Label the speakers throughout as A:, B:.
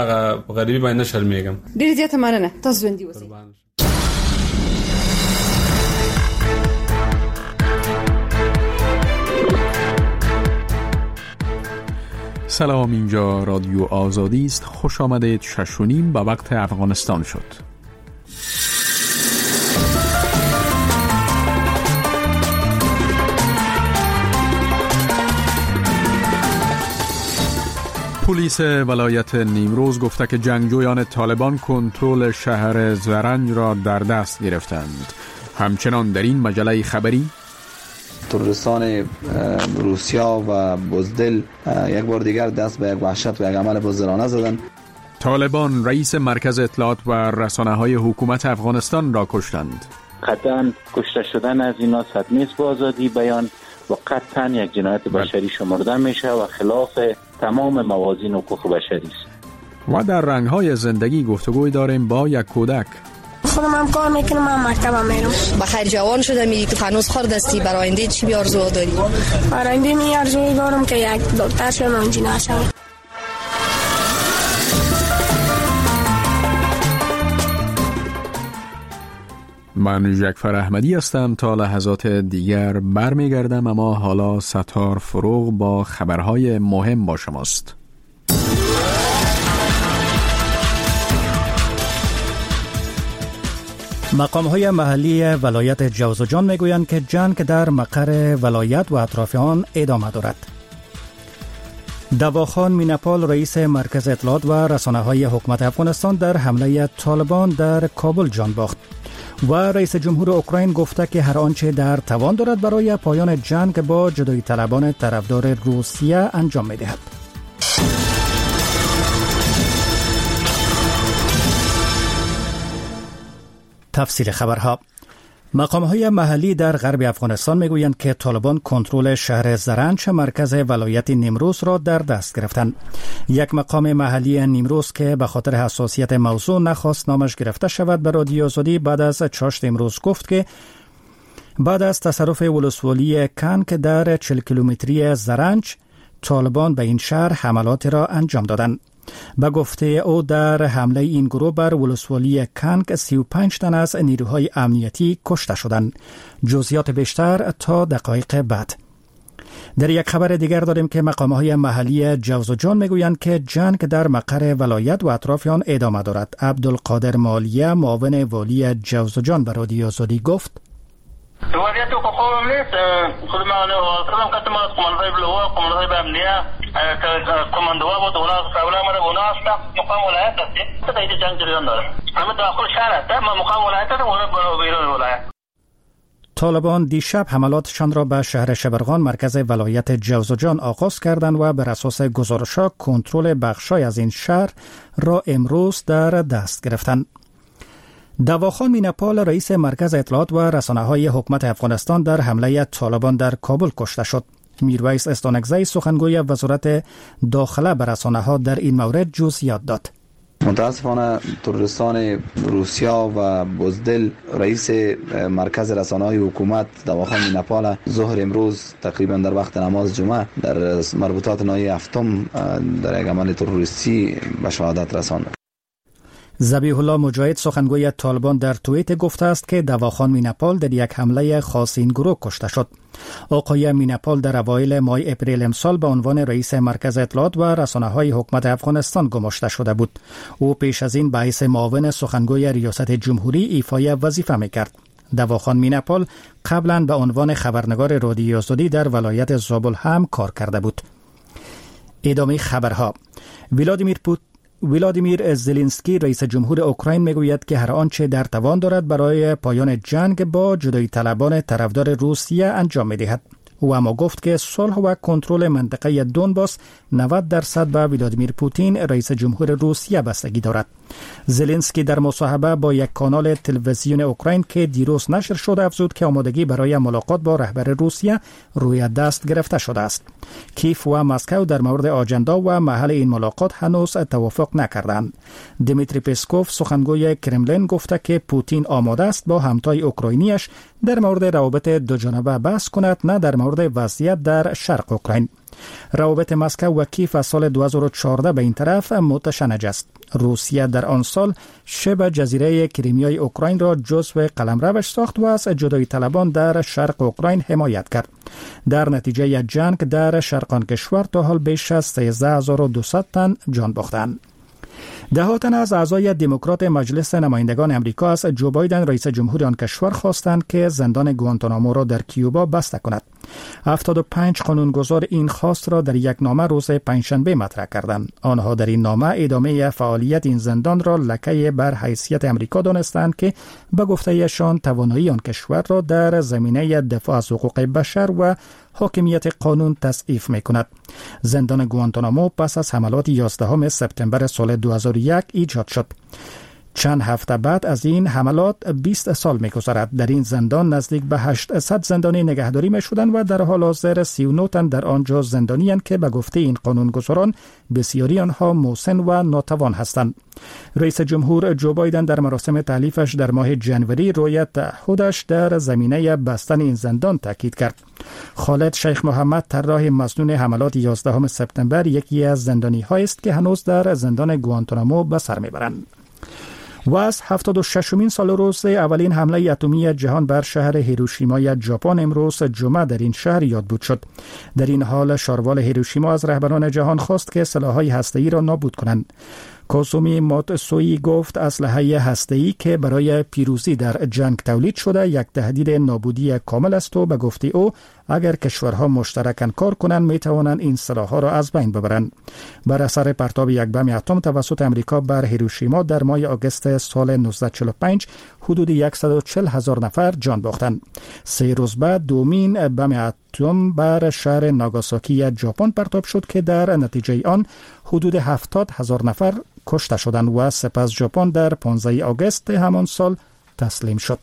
A: غریبی باندې شرمېږم.
B: ډېر زیاته مننه. تاسو ژوندي اوسئ.
C: سلام، اینجا رادیو آزادی است. خوش آمدید. 6:30 به وقت افغانستان شد. پلیس ولایت نیمروز گفته که جنگجویان طالبان کنترل شهر زرنج را در دست گرفتند. همچنان در این مجله خبری
D: تروریستان روسیه و بزدل یک بار دیگر دست به یک وحشت و یک عمل بزدلانه زدند.
C: طالبان رئیس مرکز اطلاعات و رسانه‌های حکومت افغانستان را کشتند.
E: قطعاً کشته شدن از اینا صدمه است با آزادی بیان و قطعاً یک جنایت بشری شمرده میشه و خلاف تمام موازین حقوق بشری است.
C: و در رنگ‌های زندگی گفتگوی داریم با یک کودک.
F: خودم هم کار میکنم، من مکتبم میرم.
G: بخیر جوان شده میگی تو هنوز خرد هستی. برای آینده چی آرزو داری؟
F: برای آینده می آرزو دارم که یک دکتر شوم، انجینیر شوم.
C: من جعفر احمدی هستم. تا لحظات دیگر برمیگردم، اما حالا ستار فروغ با خبرهای مهم با شماست.
H: مقام‌های محلی ولایت جوزجان میگویند که جنگ در مقر ولایت و اطراف آن ادامه دارد. دواخان میناپال رئیس مرکز اطلاعات و رسانه‌های حکومت افغانستان در حمله طالبان در کابل جان باخت و رئیس جمهور اوکراین گفته که هر آنچه در توان دارد برای پایان جنگ با جدایی طلبان طرفدار روسیه انجام می‌دهد. تفصیل خبرها. مقام‌های محلی در غرب افغانستان میگویند که طالبان کنترل شهر زرنج مرکز ولایت نیمروز را در دست گرفتند. یک مقام محلی نیمروز که به خاطر حساسیت موضوع نخواست نامش گرفته شود به رادیو آزادی بعد از چاشت امروز گفت که بعد از تصرف ولسوالی کنک در 40 کیلومتری زرنج طالبان به این شهر حملات را انجام دادند. به گفته او در حمله این گروه بر ولسوالی کنک 35 تن از نیروهای امنیتی کشته شدند. جزئیات بیشتر تا دقایق بعد. در یک خبر دیگر داریم که مقام‌های محلی جوزجان میگویند که جنگ در مقر ولایت و اطراف آن ادامه دارد. عبدالقادر مالیه معاون والی جوزجان به رادیو آزادی گفت:
I: وضعیت حقوق نیست. خود ما خودم کتم از قماندهای بلوه قماندهای امنیه کماندوها بود اونا قبلا ما رو اونا هستن مقام ولایت هستیم تا اینجا جنگ جریان داره. اما داخل شهر هست ما مقام ولایت هستیم اونا بیرون ولایت.
H: طالبان دیشب حملاتشان را به شهر شبرغان مرکز ولایت جوزجان آغاز کردند و بر اساس گزارش‌ها کنترل بخشای از این شهر را امروز در دست گرفتند. دواخان میناپال رئیس مرکز اطلاعات و رسانه‌های حکومت افغانستان در حمله طالبان در کابل کشته شد. میرویس استانکزی سخنگوی وزارت داخله به رسانه‌ها در این مورد جزئیات داد.
D: متاسفانه تروریستان روسیه و بزدل رئیس مرکز رسانه‌های حکومت دواخان میناپال ظهر امروز تقریبا در وقت نماز جمعه در مربوطات ناحیه هفتم در یک عمل تروریستی به شهادت رساند.
H: ذبیح الله مجاهد سخنگوی طالبان در توییت گفته است که دواخان میناپال در یک حمله خاص این گروه کشته شد. آقای میناپال در اوایل ماه اپریل امسال به عنوان رئیس مرکز اطلاعات و رسانه‌های حکومت افغانستان گماشته شده بود. او پیش از این به حیث معاون سخنگوی ریاست جمهوری ایفای وظیفه می‌کرد. دواخان میناپال قبلا به عنوان خبرنگار رادیو آزادی در ولایت زابل هم کار کرده بود. ادامه خبرها. ولادیمیر زلنسکی رئیس جمهور اوکراین میگوید که هر آنچه در توان دارد برای پایان جنگ با جدایی طلبان طرفدار روسیه انجام می‌دهد. او اما گفت که صلح و کنترل منطقه دونباس 90% به ولادیمیر پوتین رئیس جمهور روسیه بستگی دارد. زلنسکی در مصاحبه با یک کانال تلویزیون اوکراین که دیروز نشر شد افزود که آمادگی برای ملاقات با رهبر روسیه روی دست گرفته شده است. کیف و مسکو در مورد آجندا و محل این ملاقات هنوز توافق نکردند. دیمیتری پسکوف سخنگوی کرملین گفته که پوتین آماده است با همتای اوکراینیش در مورد روابط دو جانبه بحث کند، نه در مورد مورد وضعیت در شرق اوکراین. روابط مسکو و کیف از سال 2014 به این طرف متشنج است. روسیه در آن سال شبه جزیره کریمیای اوکراین را جزو قلمروش ساخت و از جدایی طلبان در شرق اوکراین حمایت کرد. در نتیجه جنگ در شرق آن کشور تا حال بیش از 13200 تن جان باختند. ده تن از اعضای دموکرات مجلس نمایندگان امریکا از جو بایدن رئیس جمهور آن کشور خواستند که زندان گوانتانامو را در کیوبا بسته کند. 75 قانونگذار این خواست را در یک نامه روز پنجشنبه مطرح کردند. آنها در این نامه ادامه فعالیت این زندان را لکه بر حیثیت امریکا دانستند که به گفته‌شان توانایی آن کشور را در زمینه دفاع از حقوق بشر و حاکمیت قانون تضعیف می‌کند. زندان گوانتانامو پس از حملات 11 سپتامبر سال 2001 ایجاد شد. چند هفته بعد از این حملات 20 سال می‌گذرد. در این زندان نزدیک به 800 زندانی نگهداری می‌شدند و در حال حاضر 39 تن در آنجا زندانی‌اند که به گفته این قانونگذاران بسیاری آنها مسن و ناتوان هستند. رئیس جمهور جو بایدن در مراسم تحلیفش در ماه جنوری روی تعهدش در زمینه بستن این زندان تاکید کرد. خالد شیخ محمد طراح مسنون حملات 11 سپتامبر یکی از زندانی‌هایی است که هنوز در زندان گوانتانامو به سر می‌برند. و از 76مین سال روز اولین حمله اتمی جهان بر شهر هیروشیما ژاپن امروز جمعه در این شهر یادبود شد. در این حال شاروال هیروشیما از رهبران جهان خواست که سلاح‌های هسته‌ای را نابود کنند. کوزومی موتسوی گفت اسلحه هسته‌ای که برای پیروزی در جنگ تولید شده یک تهدید نابودی کامل است و به گفته او اگر کشورها مشترکاً کار کنند می توانند این سلاح‌ها را از بین ببرند. بر اثر پرتاب یک بم اتم توسط امریکا بر هیروشیما در ماه آگوست سال 1945 حدود 140,000 نفر جان باختند. 3 روز بعد دومین بم اتم بر شهر ناگاساکی ژاپن پرتاب شد که در نتیجه آن حدود 70,000 نفر کشته شدند و سپس ژاپن در 15 آگوست همان سال تسلیم شد.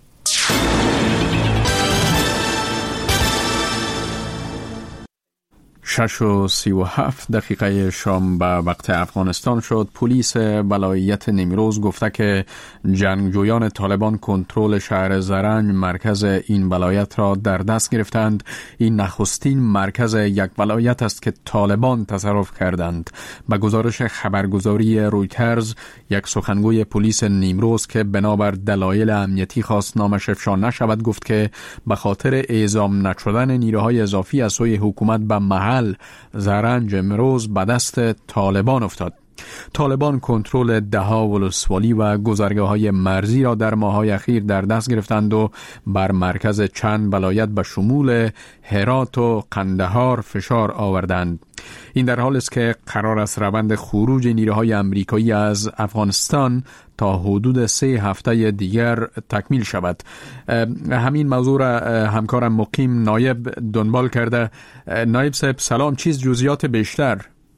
C: 6:37 شام به وقت افغانستان شد. پلیس ولایت نیمروز گفته که جنگجویان طالبان کنترل شهر زرنج مرکز این ولایت را در دست گرفتند. این نخستین مرکز یک ولایت است که طالبان تصرف کردند. به گزارش خبرگزاری رویترز یک سخنگوی پلیس نیمروز که بنابر دلایل امنیتی خواست نامش افشا نشود گفت که به خاطر اعزام نشدن نیروهای اضافی از سوی حکومت به محل زرنج امروز به دست طالبان افتاد. طالبان کنترل ده‌ها ولسوالی و گذرگاه‌های مرزی را در ماه‌های اخیر در دست گرفتند و بر مرکز چند ولایت به شمول هرات و قندهار فشار آوردند. این در حالی است که قرار است روند خروج نیروهای آمریکایی از افغانستان تا حدود 3 هفته دیگر تکمیل شود. همین موضوع را همکارم مقیم نایب دنبال کرده. نایب صاحب سلام، چیز جزئیات بیشتر؟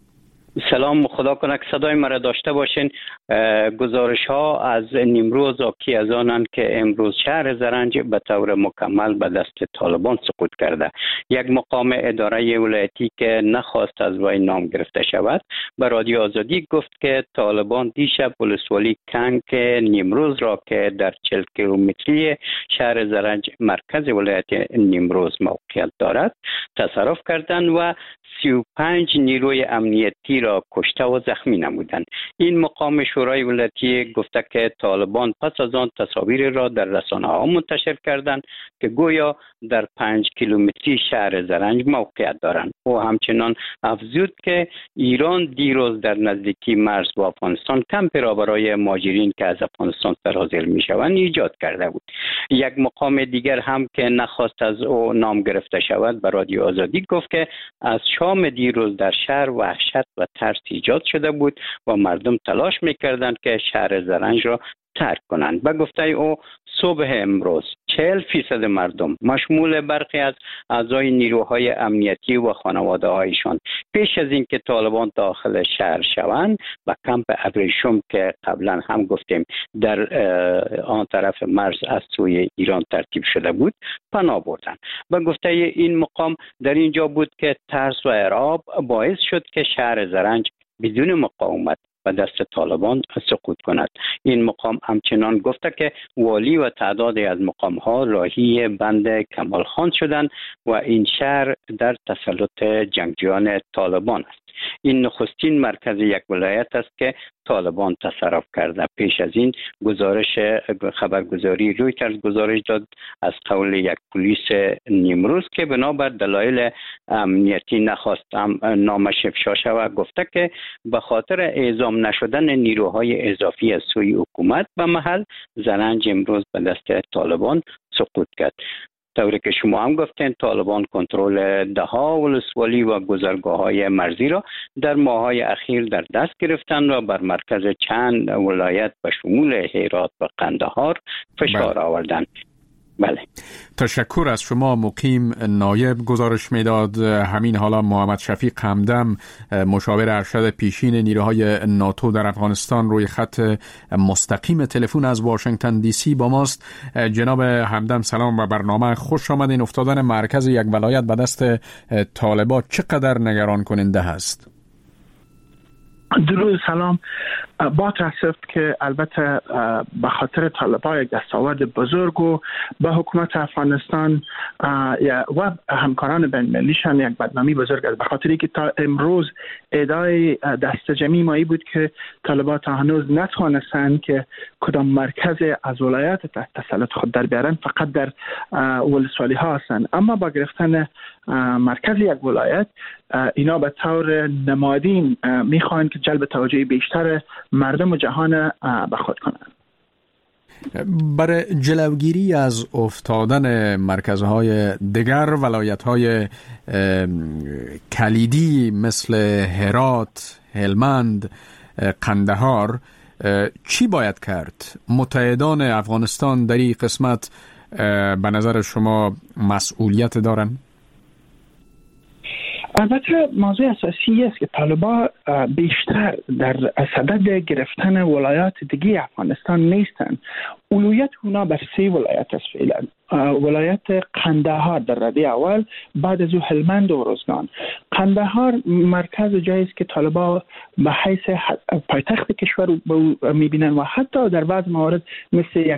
J: سلام، خدا کنه که صدای مرا داشته باشین. گزارش ها از نیمروز حاکی از آنند که امروز شهر زرنج به طور مکمل به دست طالبان سقوط کرده. یک مقام اداره ولایتی که نخواست از وی نام گرفته شود به رادیو آزادی گفت که طالبان دیشب ولسوالی کنگ نیمروز را که در 40 کیلومتری شهر زرنج مرکز ولایت نیمروز موقعیت دارد تصرف کردند و 35 نیروی امنیتی را کشته و زخمی نمودند. این مقام شورای ولایتی گفته که طالبان پس از آن تصاویر را در رسانه‌ها منتشر کردند که گویا در 5 کیلومتری شهر زرنج موقعیت دارند. او همچنان افزود که ایران دیروز در نزدیکی مرز با افغانستان کمپی را برای مهاجرین که از افغانستان سرازیر میشوند ایجاد کرده بود. یک مقام دیگر هم که نخواست از او نام گرفته شود به رادیو آزادی گفت که از شام دیروز در شهر وحشت و ترس ایجاد شده بود و مردم تلاش میکردند که شهر زرنج را ترک کنند. به گفته او صبح امروز 40% مردم مشمول برخی از اعضای نیروهای امنیتی و خانواده هایشان پیش از اینکه طالبان داخل شهر شوند و کمپ ابریشم که قبلا هم گفتیم در آن طرف مرز از سوی ایران ترتیب شده بود پناه بردند. به گفته این مقام در اینجا بود که ترس و ارعاب باعث شد که شهر زرنج بدون مقاومت به دست طالبان سقوط کند. این مقام همچنان گفته که والی و تعدادی از مقام ها راهی بند کمال خان شدند و این شهر در تسلط جنگجویان طالبان است. این نخستین مرکز یک ولایت است که طالبان تصرف کرده. پیش از این خبرگزاری رویترز گزارش داد از قول یک پلیس نیمروز که بنابر دلایل امنیتی نخواست نامش افشا شود، گفته که به خاطر اعزام نشدن نیروهای اضافی از سوی حکومت به محل، زرنج امروز به دست طالبان سقوط کرد. طوری که شما هم گفتین، طالبان کنترل دهها ولسوالی و گذرگاه‌های مرزی را در ماه‌های اخیر در دست گرفتند و بر مرکز چند ولایت به شمول هرات و قندهار فشار آوردند. بله.
C: تشکر از شما. مقیم نایب گزارش میداد. همین حالا محمد شفیق همدم، مشاور ارشد پیشین نیروهای ناتو در افغانستان، روی خط مستقیم تلفن از واشنگتن دی سی با ماست. جناب همدم سلام و برنامه خوش آمدین. افتادن مرکز یک ولایت به دست طالبان چقدر نگران کننده است؟
K: درود، سلام. با تاسف که البته به خاطر طالبان یک دستاورد بزرگ و به حکومت افغانستان و همکاران بین المللیشان یک بدنامی بزرگ است، به خاطری که تا امروز ادعای دست جمعی مایی بود که طالبان تا هنوز نتوانستند که کدام مرکز از ولایت تحت تسلط خود در بیارن، فقط در ولسوالی ها هستند. اما با گرفتن مرکز یک ولایت اینا به طور نمادین میخواهند که جلب توجه بیشتر مردم و جهان به خود کنند.
C: برای جلوگیری از افتادن مرکزهای دیگر ولایت‌های کلیدی مثل هرات، هلمند، قندهار، چی باید کرد؟ متحدان افغانستان در این قسمت به نظر شما مسئولیت دارند؟
K: البته موضوع اساسی است که طالبان بیشتر در صدد گرفتن ولایات دیگه افغانستان نیستند. اولویت اونا بر 3 ولایت است فعلا. ولایت قندهار در رده اول، بعد از او هلمند و روزگان. قندهار مرکز جایی است که طالبان به حیث پایتخت کشور میبینن و حتی در بعض موارد مثل یک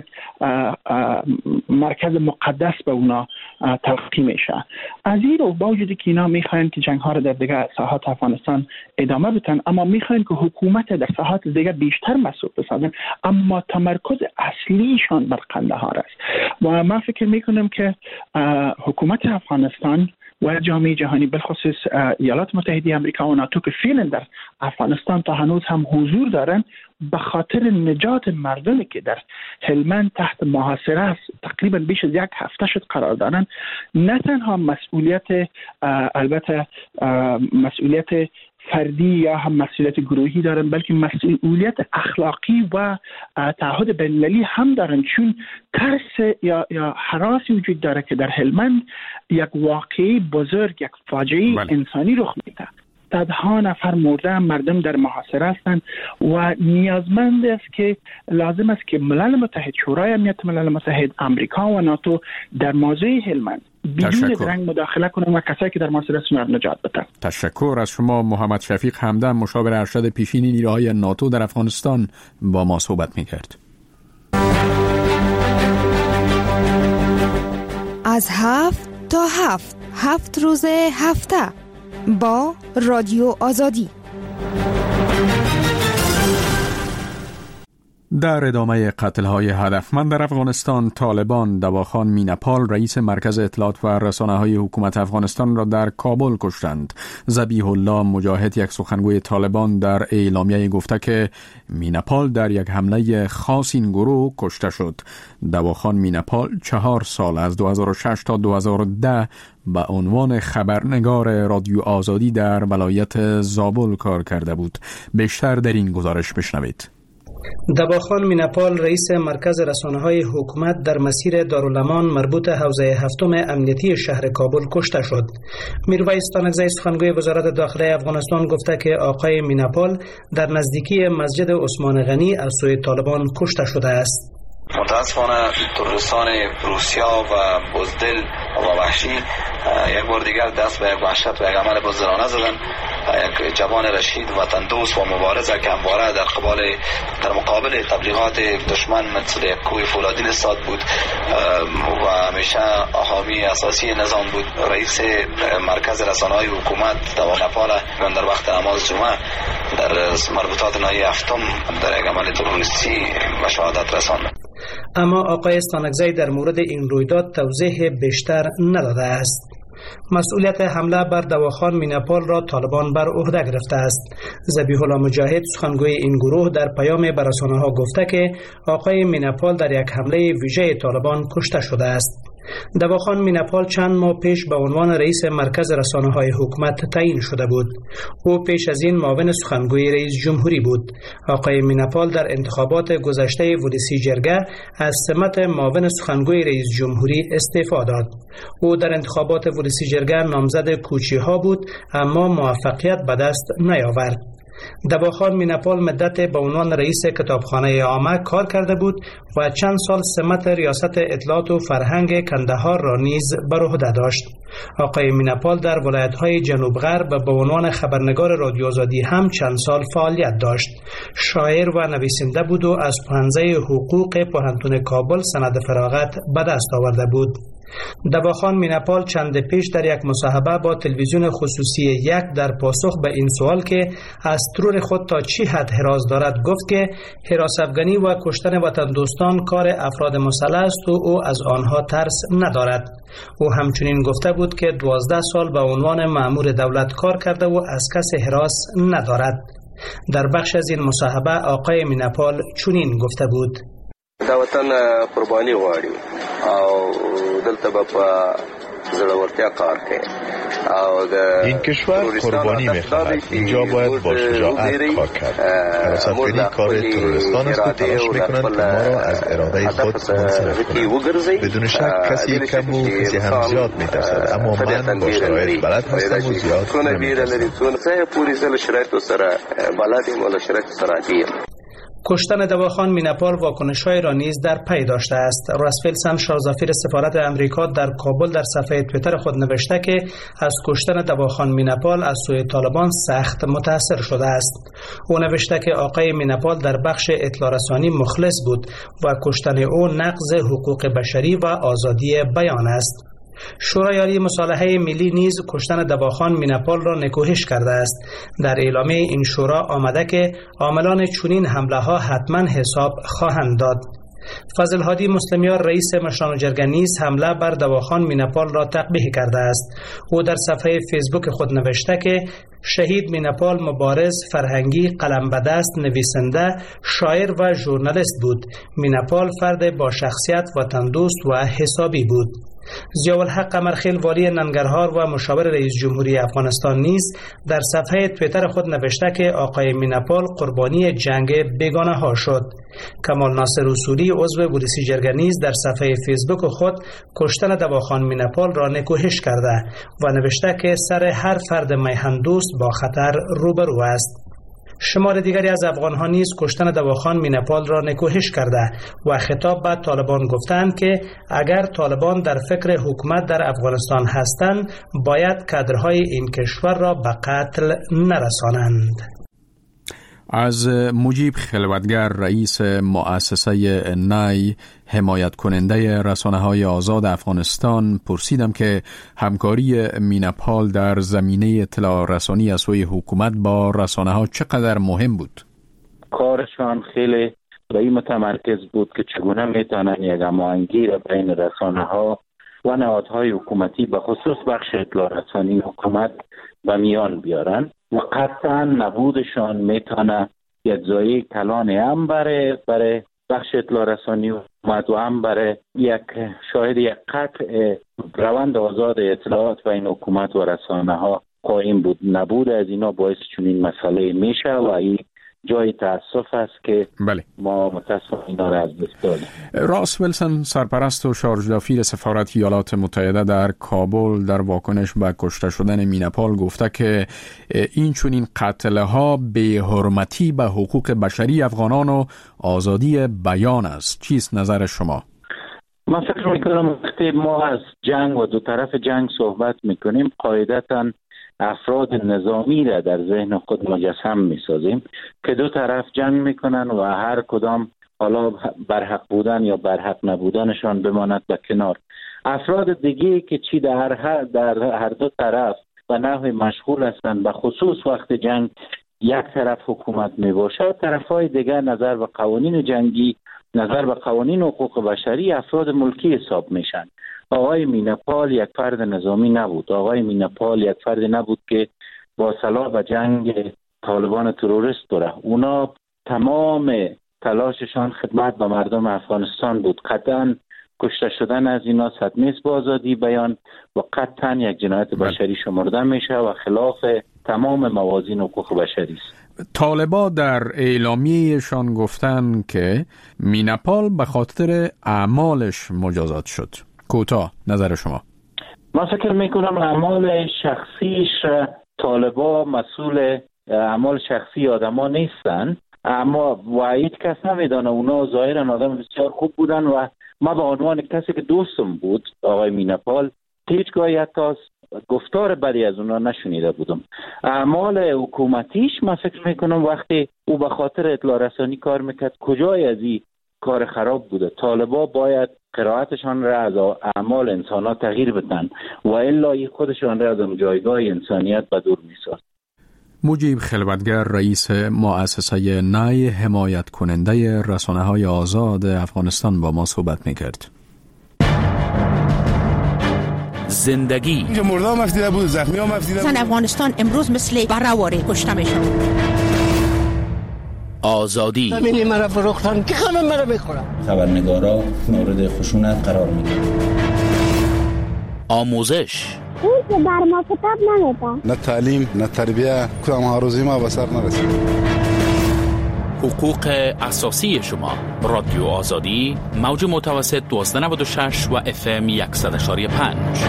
K: مرکز مقدس به اونا تلقی میشه. از این رو با وجودی که اینا میخواین که جنگ ها رو در دیگر ساحات افغانستان ادامه بدن، اما میخواین که حکومت در ساحات دیگر بیشتر مسئول بسازن، اما تمرکز اصلیشان بر قندهار است. و من فکر میکنم که حکومت افغانستان و جامعه جهانی، بالخصوص ایالات متحده آمریکا و ناتو که فعلا در افغانستان تا هنوز هم حضور دارن، به خاطر نجات مردمی که در هلمند تحت محاصره است، تقریبا بیش از 1 هفته شد قرار دارن، نه تنها مسئولیت البته مسئولیت فردی یا هم مسئولیت گروهی دارن، بلکه مسئولیت اخلاقی و تعهد بین‌المللی هم دارن، چون ترس یا هراسی وجود داره که در هلمند یک واقعه بزرگ، یک فاجعه انسانی رخ میده. صدها نفر مرده، مردم در محاصره هستند و نیازمند است که لازم است که ملل متحد، شورای امنیت ملل متحد، آمریکا و ناتو در موضوع هلمند بدون درنگ مداخله کنند و کسایی که در محاصره هستند نجات بدن.
C: تشکر از شما. محمد شفیق همدم، مشاور ارشد پیشین نیروهای ناتو در افغانستان، با ما صحبت می‌کرد.
L: از 7 تا 7 روز هفته با رادیو آزادی.
C: در ادامه قتل‌های هدفمند در افغانستان، طالبان دواخان مینپال، رئیس مرکز اطلاعات و رسانه‌های حکومت افغانستان را در کابل کشتند. ذبیح الله مجاهد، یک سخنگوی طالبان، در اعلامیه گفته که مینپال در یک حمله خاص این گروه کشته شد. دواخان مینپال 4 سال از 2006 تا 2010 به عنوان خبرنگار رادیو آزادی در ولایت زابل کار کرده بود. بیشتر در این گزارش بشنوید.
M: دواخان مینپال، رئیس مرکز رسانه‌های حکومت، در مسیر دارالامان مربوط حوزه 7 امنیتی شهر کابل کشته شد. میرویس تانکزی، سخنگوی وزارت داخله افغانستان، گفته که آقای مینپال در نزدیکی مسجد عثمان غنی از سوی طالبان کشته شده است.
D: متاسفانه تروریستان روسیا و بزدل و وحشی یک بار دیگر دست به یک وحشت و یک عمل بزرگانه زدن. یک جوان رشید وطن دوست و مبارز که همواره در مقابل تبلیغات دشمن مثل یک کوه فولادی نستاد بود و همیشه حامی اساسی نظام بود. رئیس مرکز رسانه‌های حکومت دوام نپال در وقت نماز جمعه در مربوطات ناحیه هفتم در یک عمل تروریستی به شهادت رساند.
M: اما آقای استانکزی در مورد این رویداد توضیح بیشتر نداده است. مسئولیت حمله بر دواخان میناپال را طالبان بر عهده گرفته است. ذبیح الله مجاهد سخنگوی این گروه در پیام به رسانه‌ها گفته که آقای میناپال در یک حمله ویژه طالبان کشته شده است. دواخان میناپال چند ماه پیش به عنوان رئیس مرکز رسانه‌های حکومت تعیین شده بود. او پیش از این معاون سخنگوی رئیس جمهوری بود. آقای میناپال در انتخابات گذشته ولسی جرگه از سمت معاون سخنگوی رئیس جمهوری استعفا داد. او در انتخابات ولسی جرگه نامزد کوچی‌ها بود اما موفقیت به دست نیاورد. دواخان میناپال مدت به عنوان رئیس کتابخانه عامه کار کرده بود و چند سال سمت ریاست اطلاعات و فرهنگ کندهار را نیز بر عهده داشت. آقای میناپال در ولایت‌های جنوب غرب به عنوان خبرنگار رادیو آزادی هم چند سال فعالیت داشت. شاعر و نویسنده بود و از پانزه حقوق پوهنتون کابل سند فراغت به دست آورده بود. دواخان میناپال چند پیش در یک مصاحبه با تلویزیون خصوصی یک در پاسخ به این سوال که از ترور خود تا چی حد حراس دارد گفت که حراس افغانی و کشتن وطن دوستان کار افراد مسلح است و او از آنها ترس ندارد. او همچنین گفته بود که 12 سال به عنوان مأمور دولت کار کرده و از کس حراس ندارد. در بخش از این مصاحبه آقای میناپال چنین گفته بود:
N: دا وطن قربانی غواړي او دلته په زړورتیا کار کوي او
O: این کشور قربانی می‌خواهد. اینجا باید با شجاعت کار کرد. حراس افغانی کار تروریستان است و تلاش می‌کنند که ما را از اراده خود منصرف کنند. بدون شک کسی کم و کسی هم زیاد می‌ترسد، اما من با شرایط بلد هستم و زیاد نمی‌ترسم.
M: کشتن دواخان میناپال واکنش‌های را نیز در پی داشته است. راسفلسن شاهزافیر سفارت امریکا در کابل در صفحه توییتر خود نوشته که از کشتن دواخان میناپال از سوی طالبان سخت متاثر شده است. او نوشته که آقای میناپال در بخش اطلاع رسانی مخلص بود و کشتن او نقض حقوق بشری و آزادی بیان است. شورای عالی مصالحه ملی نیز کشتن دواخان میناپال را نکوهش کرده است. در اعلامیه این شورا آمده که عاملان چنین حمله ها حتما حساب خواهند داد. فضل هادی مسلمیار رئیس مشران جرگه نیز حمله بر دواخان میناپال را تقبیح کرده است. او در صفحه فیسبوک خود نوشته که شهید میناپال مبارز، فرهنگی، قلم به دست، نویسنده، شاعر و ژورنالیست بود. میناپال فرد با شخصیت، وطن دوست و حسابی بود. ضیاءالحق قمرخیل والی ننگرهار و مشاور رئیس جمهوری افغانستان نیز در صفحه توییتر خود نوشته که آقای میناپال قربانی جنگ بیگانه ها شد. کمال ناصر اصولی عضو ولسی جرگه نیز در صفحه فیسبوک خود کشتن دواخان میناپال را نکوهش کرده و نوشته که سر هر فرد میهن دوست با خطر روبرو است. شمار دیگری از افغان‌ها نیز کشتن دواخان میناپال را نکوهش کرده و خطاب به طالبان گفتند که اگر طالبان در فکر حکومت در افغانستان هستند باید کادرهای این کشور را به قتل نرسانند.
C: از مجیب خلوتگر رئیس مؤسسه نای حمایت کننده رسانه‌های آزاد افغانستان پرسیدم که همکاری میناپال در زمینه اطلاع رسانی از سوی حکومت با رسانه‌ها چقدر مهم بود؟
E: کارشان خیلی به این متمرکز بود که چگونه میتونن یک هماهنگی را بین رسانه‌ها و نهادهای حکومتی به خصوص بخش اطلاع رسانی حکومت به میان بیارن و قطعا نبودشان میتونه یک زایی کلان هم برای بخش اطلاع رسانی حکومت و هم برای شاهد یک قطع روند آزاد اطلاعات بین حکومت و رسانه ها قائم بود. نبود از اینا باعث چنین مسئله میشه و این جای تأسف است که ما متاسفانه اینا را از دست دادیم.
C: راس ویلسون سرپرست و شارژ دافیر سفارت ایالات متحده در کابل در واکنش به کشته شدن میناپال گفته که این چنین قتل‌ها بی‌حرمتی به حقوق بشری افغانان و آزادی بیان است. چیست نظر شما؟
E: من فکر میکنم وقتی ما از جنگ و دو طرف جنگ صحبت میکنیم قاعدتاً افراد نظامی را در ذهن خود مجسم میسازیم که دو طرف جنگ میکنن و هر کدام حالا برحق بودن یا برحق نبودنشان بماند به کنار. افراد دیگه که چی در هر دو طرف و نحوی مشغول هستند، به خصوص وقت جنگ یک طرف حکومت می باشد، طرفهای دیگر نظر به قوانین جنگی، نظر به قوانین حقوق بشری افراد ملکی حساب میشن. آقای میناپال یک فرد نظامی نبود. آقای میناپال یک فردی نبود که با سلاح به جنگ طالبان تروریست داره. اونا تمام تلاششان خدمت به مردم افغانستان بود. قطعاً کشته شدن از اینا صدمه است به آزادی بیان و قطعاً یک جنایت بشری شمرده میشه و خلاف تمام موازین حقوق بشری است.
C: طالبا در اعلامیه‌شان گفتن که میناپال به خاطر اعمالش مجازات شد. کوتاه نظر شما؟
E: من فکر میکنم اعمال شخصیش طالبا مسئول اعمال شخصی آدما نیستن، اما هیچ کس نمیدانه. اونا ظاهرا آدم بسیار خوب بودن و ما به عنوان کسی که دوستم بود آقای میناپال هیچگاه حتی گفتار بدی از اونا نشنیده بودم. اعمال حکومتیش من فکر میکنم وقتی او به خاطر اطلاع رسانی کار میکرد کجای از این کار خراب بوده. طالبا باید قرائتشان را از اعمال انسان ها تغییر بدن و الا خودشان را از جایگاه انسانیت به دور میساز.
C: مجیب خلوتگر رئیس مؤسسه نای حمایت کننده رسانه‌های آزاد افغانستان با ما صحبت میکرد.
P: زندگی
Q: مردم مفتیده بود، زخمی ها مفتیده بود.
P: زن افغانستان امروز مثل برهواره کشته میشن. آزادی
R: همینی مرا فروختن که همه مرا میخورن.
S: خبرنگارا مورد خشونت قرار میگیرن.
P: آموزش
T: اون که بر ما کتاب نمیده.
Q: نه تعلیم نه تربیه کدام هاروزی ما به سر نرسید.
P: حقوق اساسی شما. رادیو آزادی موج متوسط 1296 و FM 100.5.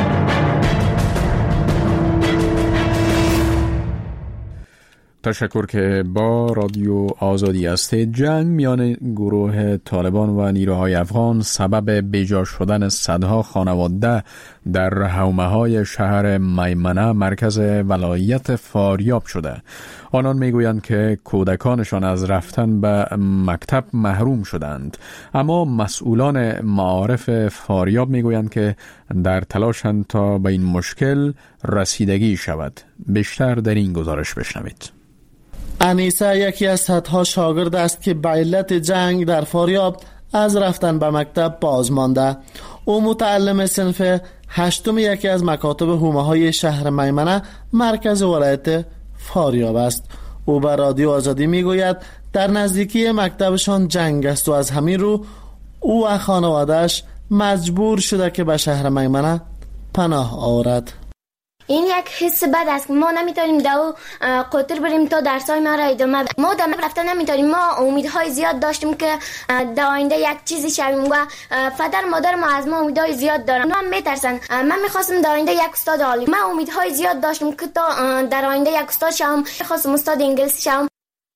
C: تشکر که با رادیو آزادی هستید. جنگ میان گروه طالبان و نیروهای افغان سبب بیجا شدن صدها خانواده در حومه‌های شهر میمنه مرکز ولایت فاریاب شده. آنان میگویند که کودکانشان از رفتن به مکتب محروم شدند، اما مسئولان معارف فاریاب میگویند که در تلاشند تا به این مشکل رسیدگی شود. بیشتر در این گزارش بشنوید.
U: انیسه یکی از صدها شاگرد است که به علت جنگ در فاریاب از رفتن به مکتب باز مانده. او متعلم صنف هشتم یکی از مکاتب حومه‌های شهر میمنه مرکز ولایت فاریاب است. او به رادیو آزادی میگوید در نزدیکی مکتبشان جنگ است و از همین رو او و خانواده‌اش مجبور شده که به شهر میمنه پناه آورد.
V: این یک حس بد است. ما نمیتونیم دو قطر بریم تا درسای ما را ادامه بدیم. ما دم رفتن نمیتونیم. ما امیدهای زیاد داشتیم که در آینده یک چیزی شویم و پدر مادر ما از ما امیدهای زیاد دارن. اونا هم میترسن. من میخواستم در آینده یک استاد عالی. من امیدهای زیاد داشتم که تا در آینده یک استاد شوم. میخواستم استاد انگلیسی شوم.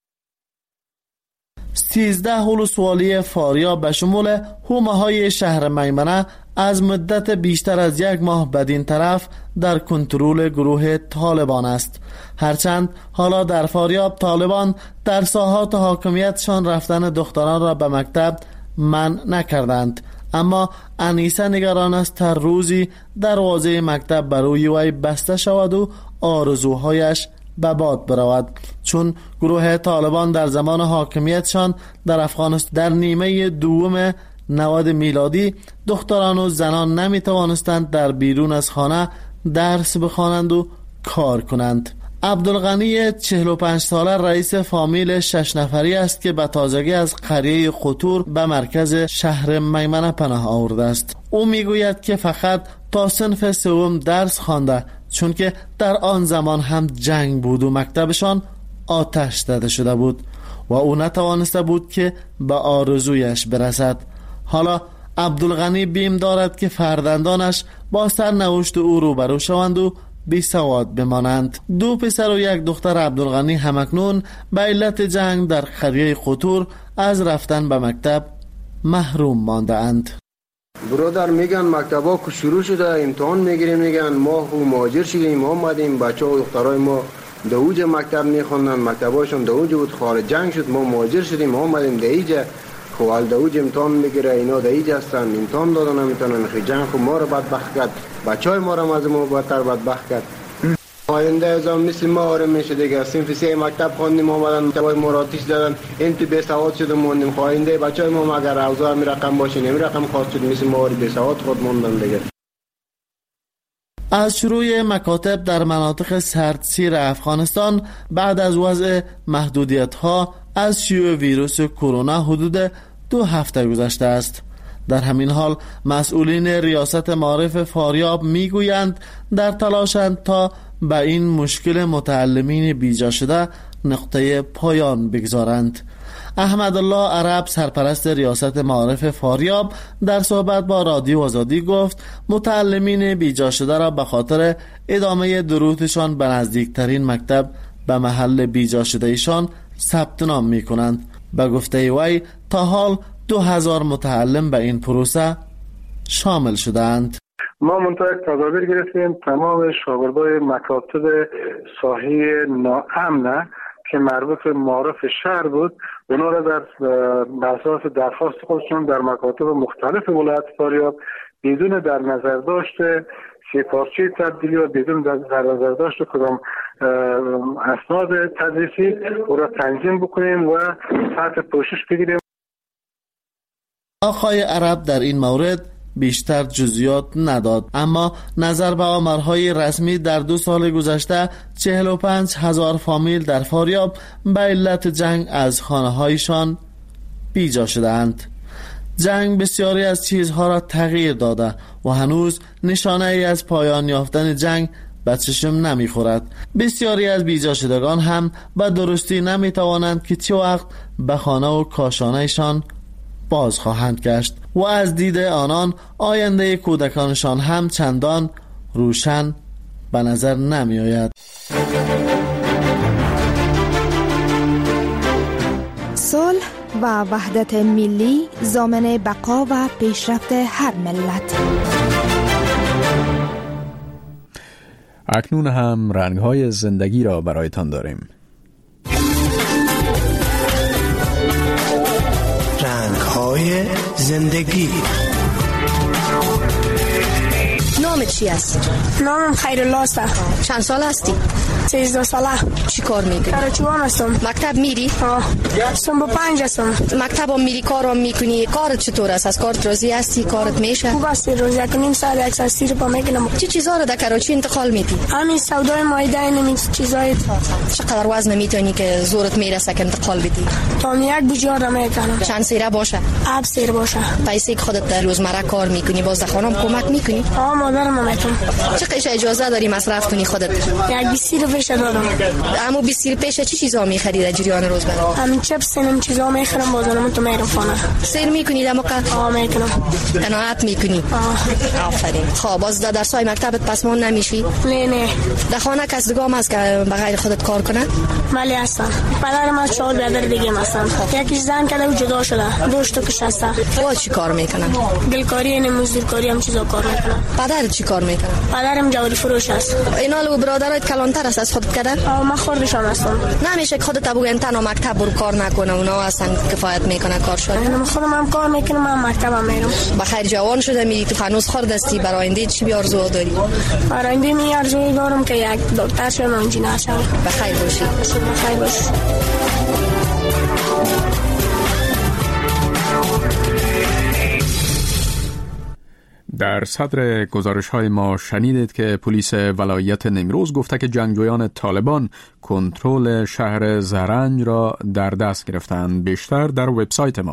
U: 13 ولسوالی فاریاب به شمول حومه‌های شهر میمنه از مدت بیشتر از یک ماه بدین طرف در کنترل گروه طالبان است. هرچند حالا در فاریاب طالبان در ساحات حاکمیتشان رفتن دختران را به مکتب منع نکردند، اما انیسه نگران است تا روزی دروازه مکتب برای وی بسته شود و آرزوهایش به باد برود، چون گروه طالبان در زمان حاکمیتشان در افغانستان در نیمه دوم 90 میلادی دختران و زنان نمی توانستند در بیرون از خانه درس بخوانند و کار کنند. عبدالغنی 45 ساله رئیس فامیل 6 نفری است که به تازگی از قریه قطور به مرکز شهر میمنه پناه آورده است. او میگوید که فقط تا صنف سوم درس خوانده، چون که در آن زمان هم جنگ بود و مکتبشان آتش زده شده بود و او نتوانسته بود که به آرزویش برسد. حالا عبدالغنی بیم دارد که فرزندانش با سرنوشت او روبرو شوند و بی سواد بمانند. 2 پسر و 1 دختر عبدالغنی همکنون به علت جنگ در قریه قطور از رفتن به مکتب محروم مانده اند.
A: برادر میگن مکتبا که شروع شده امتحان میگیریم، میگن ما مهاجر شدیم، ما اومدیم، بچه‌ها و دخترای ما دوج مکتب میخوندن، مکتباشون دوج بود، خارج جنگ شد، ما مهاجر شدیم، ما اومدیم دیجا خوال دوج امتحان میگیره، اینا دیجا هستن، امتحان دادن نمیتونن، خیلی جنگ خو ما رو بدبخت کرد، بچهای ما رو از ما بدتر بدبخت کرد. آینده ازم مثل ما آرم میشه دیگه. صنف 3 مکتب خوندیم، اومدن مکتبای مراتیش دادن، این تو بی سواد شده موندیم. آینده بچهای ما مگر اوضاع می رقم باشه نمی رقم خاص شد، مثل ما آری بی سواد خود موندن دیگه.
U: از شروع مکاتب در مناطق سردسیر افغانستان بعد از وضع محدودیت‌ها از شیوع ویروس کرونا حدود 2 هفته گذشته است. در همین حال مسئولین ریاست معارف فاریاب میگویند در تلاشند تا به این مشکل متعلمین بیجا شده نقطه پایان بگذارند. احمد الله عرب سرپرست ریاست معارف فاریاب در صحبت با رادیو آزادی گفت متعلمین بیجا شده را به خاطر ادامه دروسشان به نزدیکترین مکتب به محل بیجا شده ایشان ثبت نام می کنند. به گفته وی تا حال 2000 متعلم به این پروسه شامل شدند.
B: ما منطقه تدابیر گرفتیم، تمام شاگردای مکاتب ساحه ناامنه که مربوط به معارف شهر بود، اونا را در اساس درخواست خودشون در مکاتب مختلف ولایت فاریاب بدون در نظر داشته سه‌پارچه تبدیلی و بدون در نظر داشته کدام اسناد تدریسی او را تنظیم بکنیم و تحت پوشش بگیریم.
U: آقای عرب در این مورد بیشتر جزئیات نداد، اما نظر به آمارهای رسمی در 2 سال گذشته 45,000 فامیل در فاریاب به علت جنگ از خانه‌هایشان بیجا شدند. جنگ بسیاری از چیزها را تغییر داده و هنوز نشانه ای از پایان یافتن جنگ به چشم نمیخورد. بسیاری از بیجا شدگان هم به درستی نمیتوانند که چه وقت به خانه و کاشانهشان باز خواهند گشت و از دید آنان آینده کودکانشان هم چندان روشن به نظر نمی آید.
L: صلح و وحدت ملی ضامن بقا و پیشرفت هر ملت.
C: اکنون هم رنگ‌های زندگی را برایتان داریم.
W: رنگ‌های زندگی.
V: نامت چی است؟
F: نامم خیرالله است.
V: چند سال هستی؟
F: 13 ساله.
V: چی کار میکنی؟
F: کارچوان هستم.
V: مکتب میری؟
F: هستم با 5 هستم.
V: مکتب هم میری، کارم میکنی؟ کارت چطور است؟ از کارت راضی هستی؟ کارت میشه؟
F: خوب است، روزی کنیم ساعت 1 ساعت سیر پا میکنم.
V: چی چیزا رو در کراچی انتقال میدی؟
F: همین سودای مایده این چیزای.
V: چقدر وزن میتونی که زورت میرسه که انتقال بدی؟
F: تا 1 بجار میکنم.
V: چند سیره باشه؟
F: 7 سیر باشه.
V: پیسه که خودت در روزمره کار میکنی باز خانم کمک میکنی؟
F: مادرم میکنم.
V: چقدر اجازه داری مصرف کنی خودت؟
F: 20 پیش دادم.
V: اما 20 پیش چی چیزا میخری در جریان روز برای؟
F: همین چپس اینم چیزا میخرم بازارم تو میرم خانه.
V: سیر میکنی در موقع؟
F: میکنم.
V: قناعت میکنی؟ آفرین. خب باز در درسای مکتبت پسمون نمیشی؟
F: نه.
V: در خانه کس دیگه هم هست که به غیر خودت کار کنه؟
F: ولی هستن. پدرم از 4 برادر دیگه هستن. یکیش زن کرده و جدا شده. 2 تا کش هستن.
V: تو چی کار میکنن؟
F: گلکاری و مزدورکاری هم چیزا کار میکنن.
V: پدرت چی کار میکنه؟
F: پدرم جواری فروش است.
V: اینا لو برادرت کلانتر است از خودت کده؟
F: من خوردشان هستم.
V: نمیشه که خودت بگو تنها مکتب برو کار نکنه، اونا اصلا کفایت میکنه کار شد.
F: من خودم هم کار میکنم، من مکتبم میرم.
C: بخیر
V: جوان شده میری تو هنوز خرد هستی، برای آینده چی آرزو داری؟
F: برای آینده می آرزو دارم که یک دکتر شوم، انجینر شوم.
V: بخیر باشی.
F: بخیر باشی.
C: در صدر گزارش‌های ما شنیدید که پلیس ولایت نیمروز گفته که جنگجویان طالبان کنترل شهر زرنج را در دست گرفتند. بیشتر در وبسایت ما.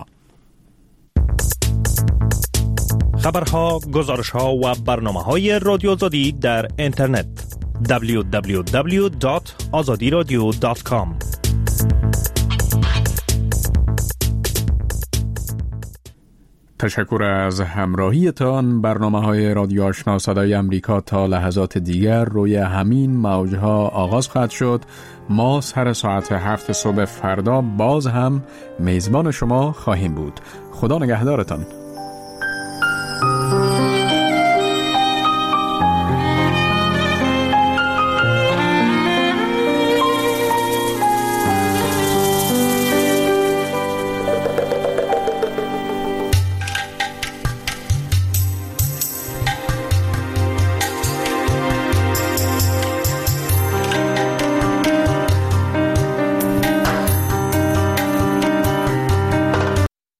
X: خبرها، گزارش‌ها و برنامه‌های رادیو آزادی در اینترنت www.azadiradio.com.
C: تشکر از همراهیتان. برنامه‌های رادیو آشنا صدای امریکا تا لحظات دیگر روی همین موجها آغاز خواهد شد. ما سر ساعت 7 صبح فردا باز هم میزبان شما خواهیم بود. خدا نگهدارتان.